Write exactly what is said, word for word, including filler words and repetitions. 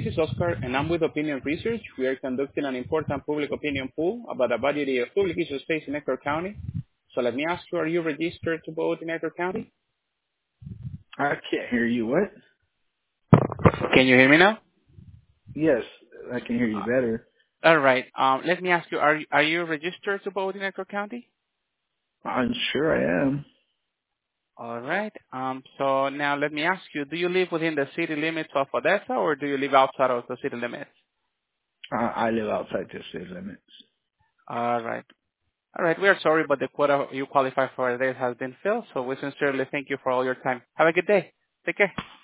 this is Oscar, and I'm with Opinion Research. We are conducting an important public opinion poll about the validity of public issue space in Edgar County. So let me ask you, are you registered to vote in Edgar County? I can't hear you. What? Can you hear me now? Yes, I can hear you better. All right. Um, let me ask you, are, are you registered to vote in Edgar County? I'm sure I am. All right. Um, so now let me ask you, do you live within the city limits of Odessa or do you live outside of the city limits? I, I live outside the city limits. All right. All right. We are sorry, but the quota you qualify for this has been filled, so we sincerely thank you for all your time. Have a good day. Take care.